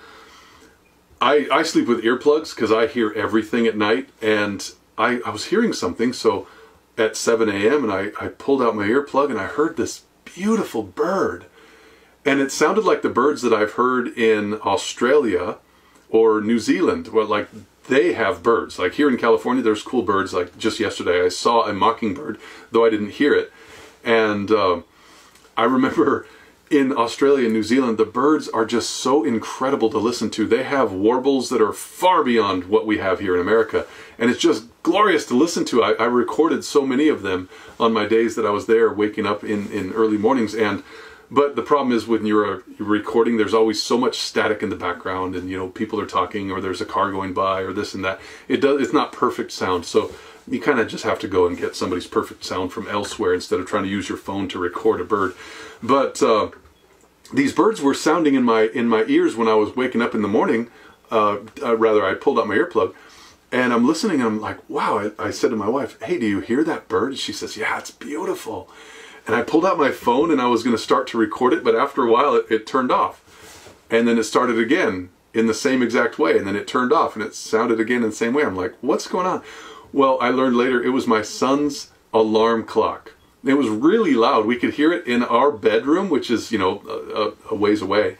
[SPEAKER 1] I, I sleep with earplugs because I hear everything at night. And I, I was hearing something, so at seven A M and I, I pulled out my earplug and I heard this beautiful bird. And it sounded like the birds that I've heard in Australia or New Zealand. Well, like, they have birds. Like here in California, there's cool birds. Like just yesterday, I saw a mockingbird, though I didn't hear it. And uh, I remember in Australia and New Zealand, the birds are just so incredible to listen to. They have warbles that are far beyond what we have here in America. And it's just glorious to listen to. I, I recorded so many of them on my days that I was there, waking up in, in early mornings. And But the problem is when you're recording, there's always so much static in the background, and you know, people are talking, or there's a car going by, or this and that. It does. It's not perfect sound, so you kind of just have to go and get somebody's perfect sound from elsewhere instead of trying to use your phone to record a bird. But uh, these birds were sounding in my in my ears when I was waking up in the morning. Uh, uh, rather, I pulled out my earplug, and I'm listening, and I'm like, wow. I, I said to my wife, "Hey, do you hear that bird?" And she says, "Yeah, it's beautiful." And I pulled out my phone and I was going to start to record it, but after a while it, it turned off. And then it started again in the same exact way, and then it turned off and it sounded again in the same way. I'm like, what's going on? Well, I learned later it was my son's alarm clock. It was really loud. We could hear it in our bedroom, which is, you know, a, a ways away.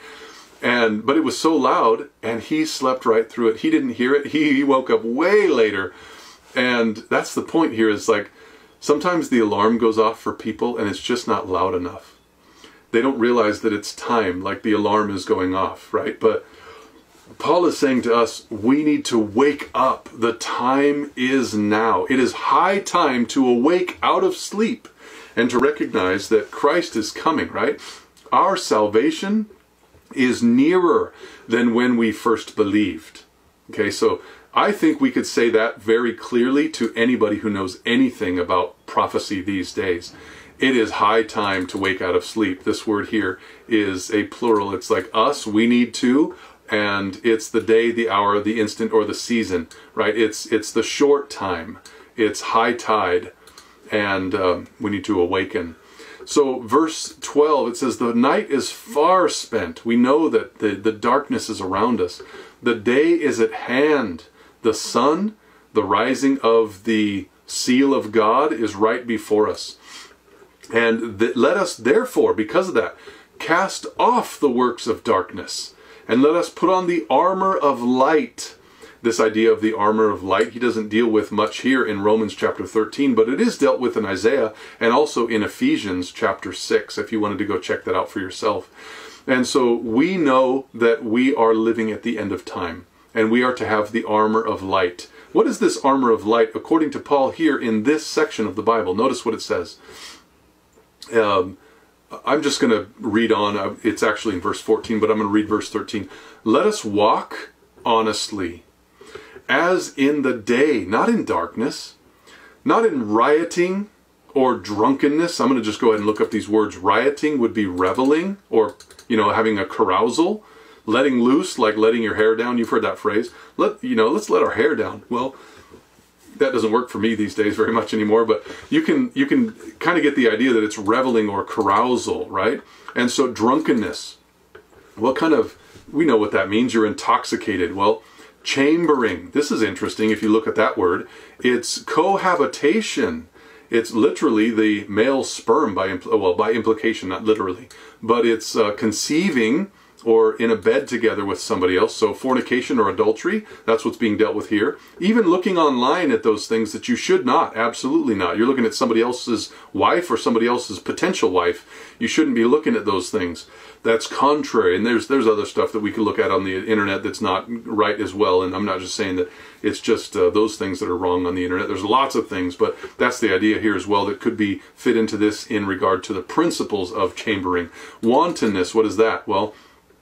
[SPEAKER 1] And but it was so loud, and he slept right through it. He didn't hear it. He, he woke up way later. And that's the point here, is like, sometimes the alarm goes off for people and it's just not loud enough. They don't realize that it's time, like the alarm is going off, right? But Paul is saying to us, we need to wake up. The time is now. It is high time to awake out of sleep and to recognize that Christ is coming, right? Our salvation is nearer than when we first believed. Okay, so I think we could say that very clearly to anybody who knows anything about prophecy these days. It is high time to wake out of sleep. This word here is a plural. It's like us, we need to, and it's the day, the hour, the instant, or the season, right? It's it's the short time. It's high tide, and um, we need to awaken. So verse twelve, it says, the night is far spent. We know that the, the darkness is around us. The day is at hand. The sun, the rising of the seal of God, is right before us. And th- let us therefore, because of that, cast off the works of darkness, and let us put on the armor of light. This idea of the armor of light, he doesn't deal with much here in Romans chapter thirteen, but it is dealt with in Isaiah and also in Ephesians chapter six, if you wanted to go check that out for yourself. And so we know that we are living at the end of time, and we are to have the armor of light. What is this armor of light according to Paul here in this section of the Bible? Notice what it says. Um, I'm just going to read on. It's actually in verse fourteen, but I'm going to read verse thirteen. Let us walk honestly, as in the day, not in darkness, not in rioting or drunkenness. I'm going to just go ahead and look up these words. Rioting would be reveling, or, you know, having a carousal. Letting loose, like letting your hair down. You've heard that phrase. Let you know, let's let our hair down. Well, that doesn't work for me these days very much anymore, but you can you can kind of get the idea that it's reveling or carousal, right? And so drunkenness. What kind of, we know what that means. You're intoxicated. Well, Chambering. This is interesting if you look at that word. It's cohabitation. It's literally the male sperm by impl well by implication, not literally, but it's uh, conceiving or in a bed together with somebody else. So fornication or adultery, that's what's being dealt with here. Even looking online at those things that you should not, absolutely not. You're looking at somebody else's wife or somebody else's potential wife. You shouldn't be looking at those things. That's contrary. And there's there's other stuff that we could look at on the internet that's not right as well. And I'm not just saying that it's just uh, those things that are wrong on the internet. There's lots of things, but that's the idea here as well that could be fit into this in regard to the principles of chambering. Wantonness, what is that? Well,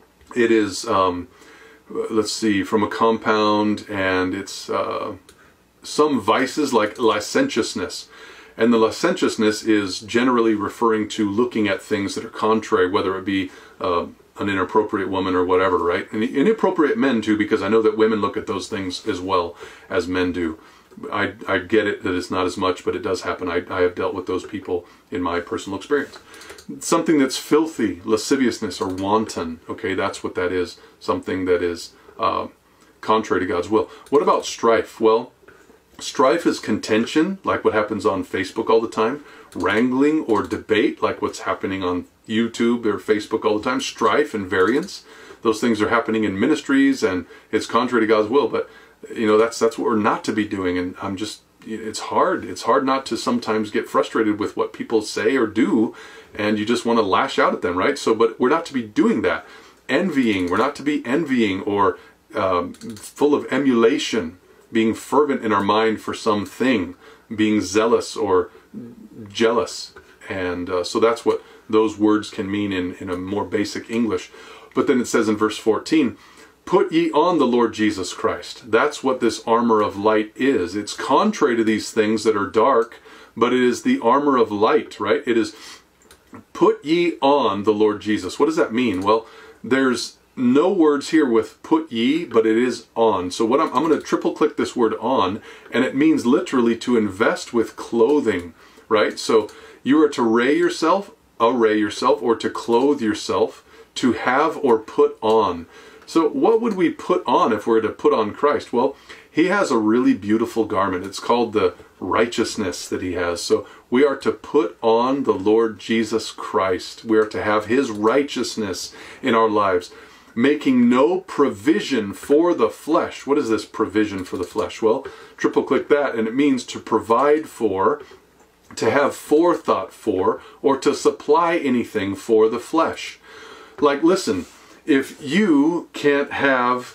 [SPEAKER 1] it is, um, let's see, from a compound, and it's uh, some vices like licentiousness. And the licentiousness is generally referring to looking at things that are contrary, whether it be uh, an inappropriate woman or whatever, right? And inappropriate men too, because I know that women look at those things as well as men do. I, I get it that it's not as much, but it does happen. I, I have dealt with those people in my personal experience. Something that's filthy, lasciviousness, or wanton. Okay, that's what that is. Something that is uh, contrary to God's will. What about strife? Well, strife is contention, like what happens on Facebook all the time. Wrangling or debate, like what's happening on YouTube or Facebook all the time. Strife and variance. Those things are happening in ministries, and it's contrary to God's will. But, you know, that's that's what we're not to be doing. And I'm just, it's hard. It's hard not to sometimes get frustrated with what people say or do, and you just want to lash out at them, right? So, but we're not to be doing that. Envying, we're not to be envying or um, full of emulation, being fervent in our mind for something, being zealous or jealous. And uh, so that's what those words can mean in, in a more basic English. But then it says in verse fourteen, put ye on the Lord Jesus Christ. That's what this armor of light is. It's contrary to these things that are dark, but it is the armor of light, right? It is put ye on the Lord Jesus. What does that mean? Well, there's no words here with put ye, but it is on. So what I'm, I'm going to triple click this word on, and it means literally to invest with clothing, right? So you are to array yourself, array yourself, or to clothe yourself, to have or put on. So what would we put on if we were to put on Christ? Well, he has a really beautiful garment. It's called the righteousness that he has. So we are to put on the Lord Jesus Christ. We are to have his righteousness in our lives, making no provision for the flesh. What is this provision for the flesh? Well, triple click that, and it means to provide for, to have forethought for, or to supply anything for the flesh. Like, listen, if you can't have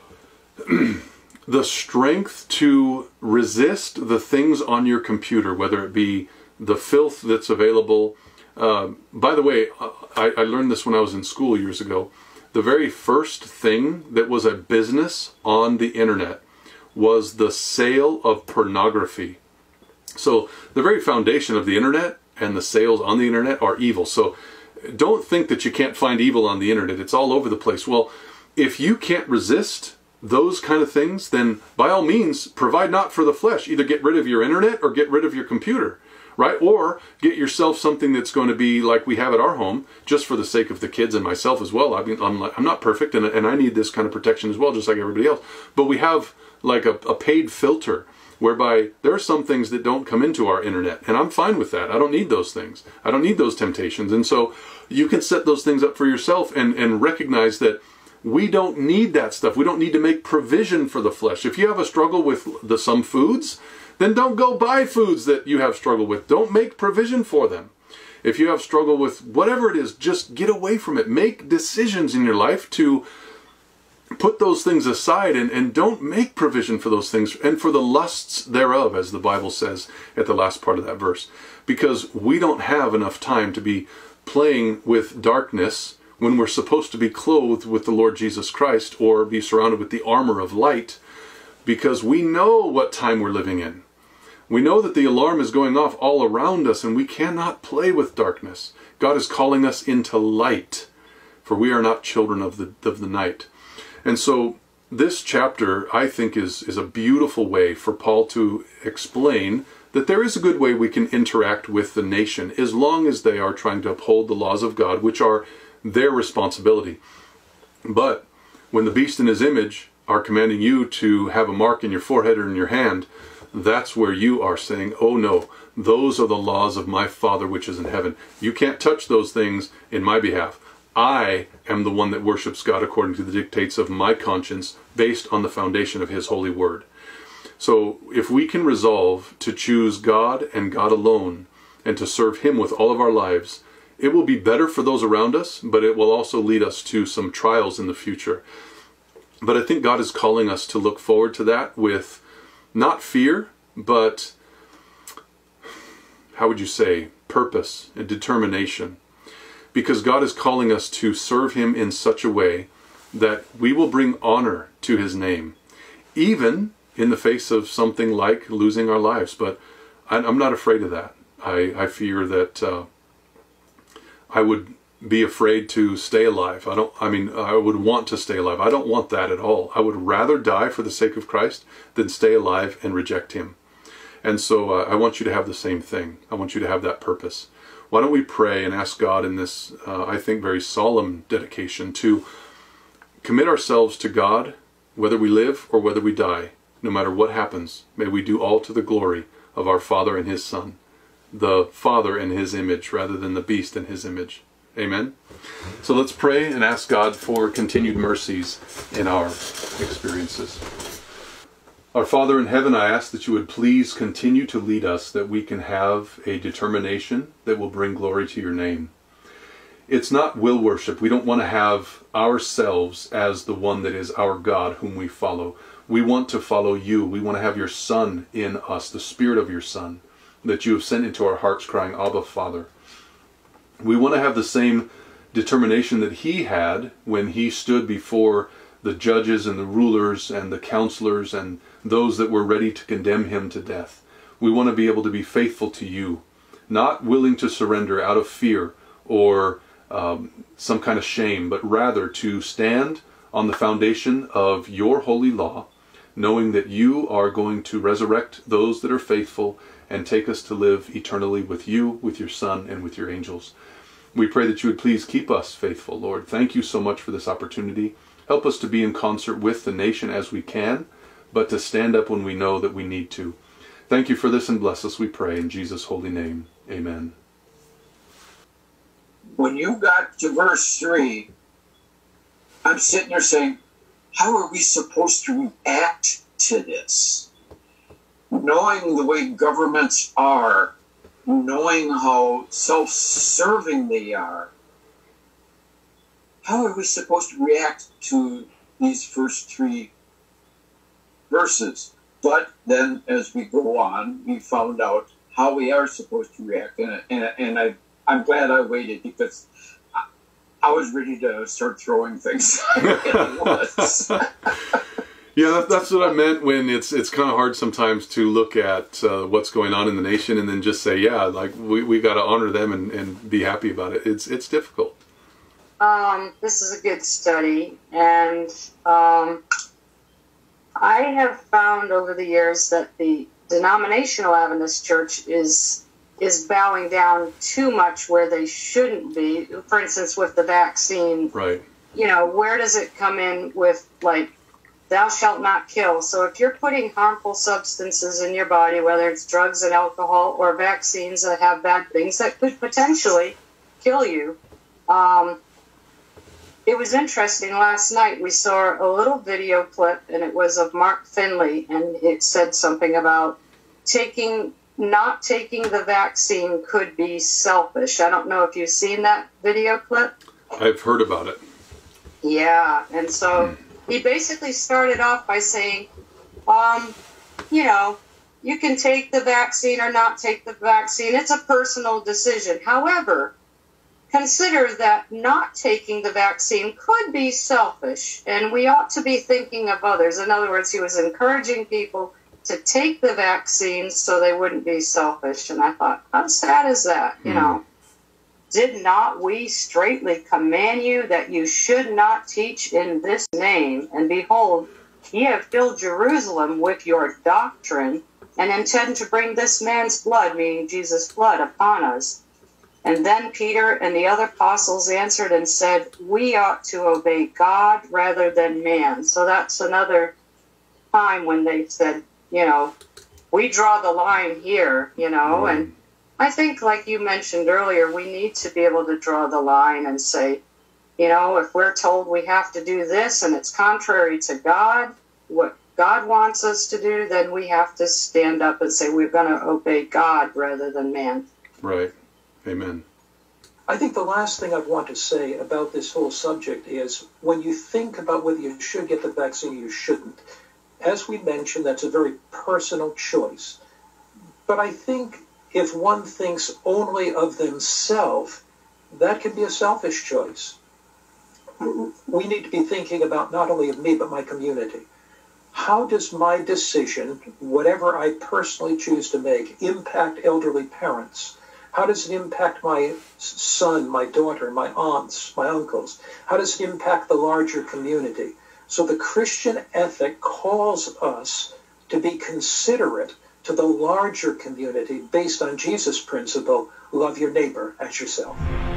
[SPEAKER 1] the strength to resist the things on your computer, whether it be the filth that's available. Uh, by the way, I, I learned this when I was in school years ago. The very first thing that was a business on the internet was the sale of pornography. So the very foundation of the internet and the sales on the internet are evil. So don't think that you can't find evil on the internet. It's all over the place. Well, if you can't resist those kind of things, then by all means, provide not for the flesh. Either get rid of your internet or get rid of your computer, right? Or get yourself something that's going to be like we have at our home, just for the sake of the kids and myself as well. I mean, I'm, like, I'm not perfect, and, and I need this kind of protection as well, just like everybody else. But we have like a, a paid filter, whereby there are some things that don't come into our internet, and I'm fine with that. I don't need those things. I don't need those temptations. And so you can set those things up for yourself and, and recognize that we don't need that stuff. We don't need to make provision for the flesh. If you have a struggle with the some foods, then don't go buy foods that you have struggle with. Don't make provision for them. If you have struggle with whatever it is, just get away from it. Make decisions in your life to put those things aside, and, and don't make provision for those things and for the lusts thereof, as the Bible says at the last part of that verse. Because we don't have enough time to be playing with darkness when we're supposed to be clothed with the Lord Jesus Christ, or be surrounded with the armor of light, because we know what time we're living in. We know that the alarm is going off all around us, and we cannot play with darkness. God is calling us into light, for we are not children of the, of the night. And so this chapter, I think, is, is a beautiful way for Paul to explain that there is a good way we can interact with the nation, as long as they are trying to uphold the laws of God, which are their responsibility. But when the beast in his image are commanding you to have a mark in your forehead or in your hand, that's where you are saying, oh no, those are the laws of my Father which is in heaven. You can't touch those things in my behalf. I am the one that worships God according to the dictates of my conscience, based on the foundation of his holy word. So if we can resolve to choose God and God alone, and to serve him with all of our lives, it will be better for those around us, but it will also lead us to some trials in the future. But I think God is calling us to look forward to that with not fear, but, how would you say, purpose and determination. Because God is calling us to serve him in such a way that we will bring honor to his name, even in the face of something like losing our lives. But I'm not afraid of that. I, I fear that uh, I would be afraid to stay alive. I don't, I mean, I would want to stay alive. I don't want that at all. I would rather die for the sake of Christ than stay alive and reject him. And so uh, I want you to have the same thing. I want you to have that purpose. Why don't we pray and ask God in this, uh, I think, very solemn dedication to commit ourselves to God, whether we live or whether we die. No matter what happens, may we do all to the glory of our Father and his Son, the Father in his image rather than the beast in his image. Amen? So let's pray and ask God for continued mercies in our experiences. Our Father in heaven, I ask that you would please continue to lead us, that we can have a determination that will bring glory to your name. It's not will worship. We don't want to have ourselves as the one that is our God whom we follow. We want to follow you. We want to have your Son in us, the Spirit of your Son, that you have sent into our hearts crying, Abba, Father. We want to have the same determination that he had when he stood before the judges and the rulers and the counselors and those that were ready to condemn him to death. We want to be able to be faithful to you, not willing to surrender out of fear or um, some kind of shame, but rather to stand on the foundation of your holy law, knowing that you are going to resurrect those that are faithful and take us to live eternally with you, with your Son, and with your angels. We pray that you would please keep us faithful, Lord. Thank you so much for this opportunity. Help us to be in concert with the nation as we can, but to stand up when we know that we need to. Thank you for this, and bless us, we pray, in Jesus' holy name. Amen.
[SPEAKER 2] When you got to verse three, I'm sitting there saying, how are we supposed to react to this? Knowing the way governments are, knowing how self-serving they are, how are we supposed to react to these first three verses? But then as we go on, we found out how we are supposed to react. And, and, and I, I'm glad I waited, because I, I was ready to start throwing things. I was.
[SPEAKER 1] Yeah, that's what I meant when it's it's kind of hard sometimes to look at uh, what's going on in the nation and then just say, yeah, like we, we got to honor them and, and be happy about it. It's, it's difficult.
[SPEAKER 3] Um, this is a good study, and um, I have found over the years that the denominational Adventist church is is bowing down too much where they shouldn't be. For instance, with the vaccine,
[SPEAKER 1] right?
[SPEAKER 3] You know, where does it come in with, like, thou shalt not kill? So if you're putting harmful substances in your body, whether it's drugs and alcohol or vaccines that have bad things that could potentially kill you, um, it was interesting. Last night we saw a little video clip, and it was of Mark Finley, and it said something about taking, not taking the vaccine could be selfish. I don't know if you've seen that video clip.
[SPEAKER 1] I've heard about it.
[SPEAKER 3] Yeah, and so he basically started off by saying, um, you know, you can take the vaccine or not take the vaccine. It's a personal decision. However, consider that not taking the vaccine could be selfish, and we ought to be thinking of others. In other words, he was encouraging people to take the vaccine so they wouldn't be selfish. And I thought, how sad is that? You mm. know, did not we straightly command you that you should not teach in this name? And behold, ye have filled Jerusalem with your doctrine, and intend to bring this man's blood, meaning Jesus' blood, upon us. And then Peter and the other apostles answered and said, we ought to obey God rather than man. So that's another time when they said, you know, we draw the line here, you know.
[SPEAKER 1] Right.
[SPEAKER 3] And I think, like you mentioned earlier, we need to be able to draw the line and say, you know, if we're told we have to do this and it's contrary to God, what God wants us to do, then we have to stand up and say we're going to obey God rather than man.
[SPEAKER 1] Right. Amen.
[SPEAKER 4] I think the last thing I'd want to say about this whole subject is when you think about whether you should get the vaccine or you shouldn't, as we mentioned, that's a very personal choice. But I think if one thinks only of themselves, that can be a selfish choice. We need to be thinking about not only of me, but my community. How does my decision, whatever I personally choose to make, impact elderly parents? How does it impact my son, my daughter, my aunts, my uncles? How does it impact the larger community? So the Christian ethic calls us to be considerate to the larger community based on Jesus' principle, love your neighbor as yourself.